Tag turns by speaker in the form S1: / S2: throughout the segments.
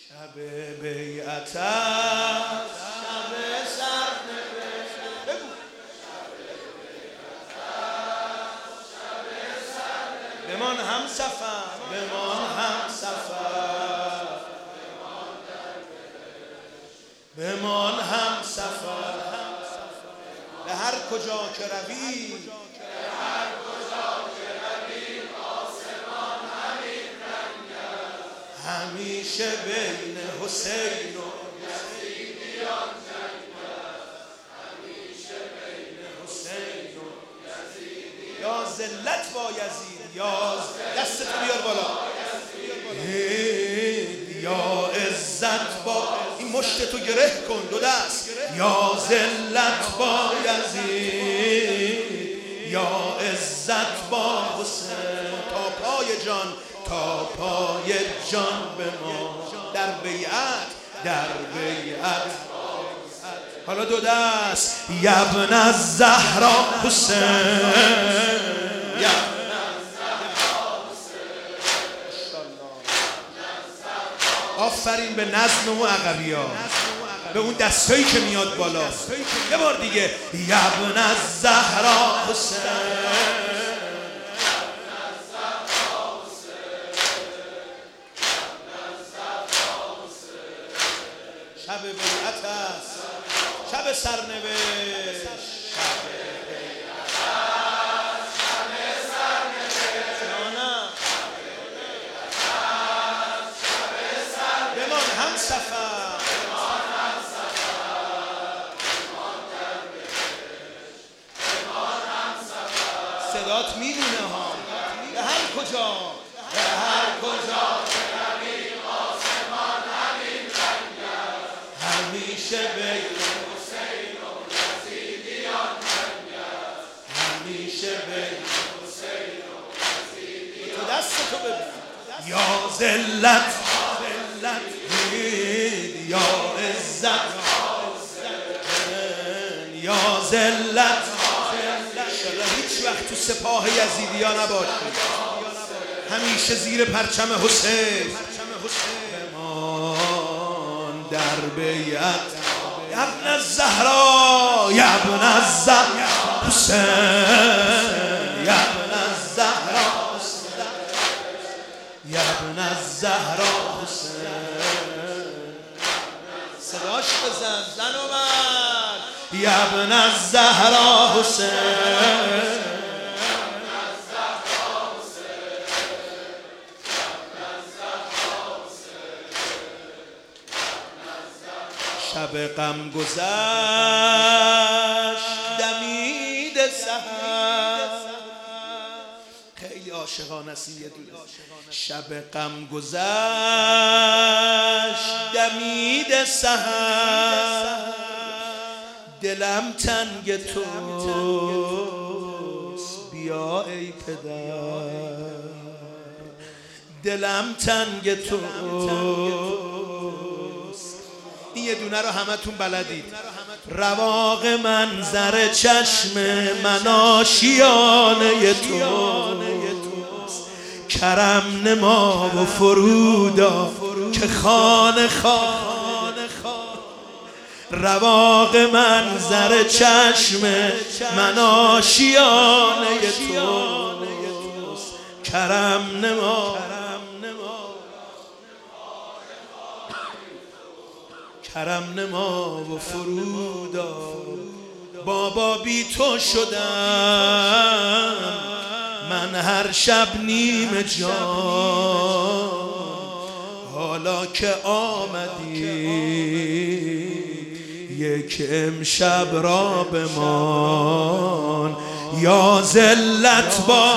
S1: شب بیعت است، شب سرنوشت. بگو بمان هم سفر، بمان هم سفر، بمان هم سفر. به هر کجا که روی، آسمان همین رنگ است. همیشه بین حسین و یزیدیان جنگ است. همیشه بین حسین و یزیدیان. یا ذلت با یزید، یا دستتو بیار بالا، یا عزت با این مشتتو گره کن، دو دست. یا ذلت با یزید، یا عزت با حسین. تا پای جان، تا پای جان به ما در بیعت، در بیعت. حالا دو دست. یبن الزهرا حسین، آفرین به نظم و عقبیا، به اون دستایی که میاد بالا. یه بار دیگه. یبن الزهرا حسین، شب بیعت است، شب سرنوشت. هم سفر، صدات میمونه ها. به هر کجا، به هر کجا که روی، آسمان همین رنگ است. همیشه بین حسین و یزیدیان جنگ است. همیشه بین حسین و یزیدیان. تو دستتو ببین. یا ذلت، یا عزت، یا ذلت. انشالله هیچ وقت تو سپاه یزیدیا نباشید، همیشه زیر پرچم حسین بمان در بیعت. یبن الزهرا، یبن الزهرا حسین، یبن الزهرا حسین، یبن الزهرا حسین. صداش بزن، زن و مرد. یبن الزهرا حسین، شب غم گذشت دمید سحر. خیلی عاشقانه است یه دونه. شب غم گذشت دمید سحر. دلم تنگ توست بیا ای پدر، دلم تنگ توست. این یه دونه رو همتون بلدید. رواق منظر چشم من آشیانه توست. کرم نما و فرودا که خانه خانه. رواق منظر چشم من آشیانه توست. کرم نما، کرم نما و فرودا. بابا بی تو شدم من هر شب نیم جان. حالا که آمدی یک امشب را بمان. یا ذلت با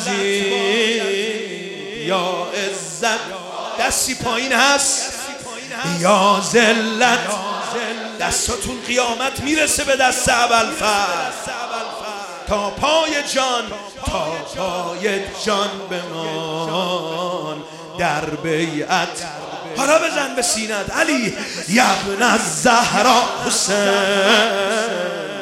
S1: یزید، یا عزت. دستی پایین هست. یا ذلت. دستاتون قیامت میرسه به دست ابوالفضل. تا پای جان، تا پای جان بمان در بیعت. حالا بزن به سینت علی. یبن الزهرا حسین،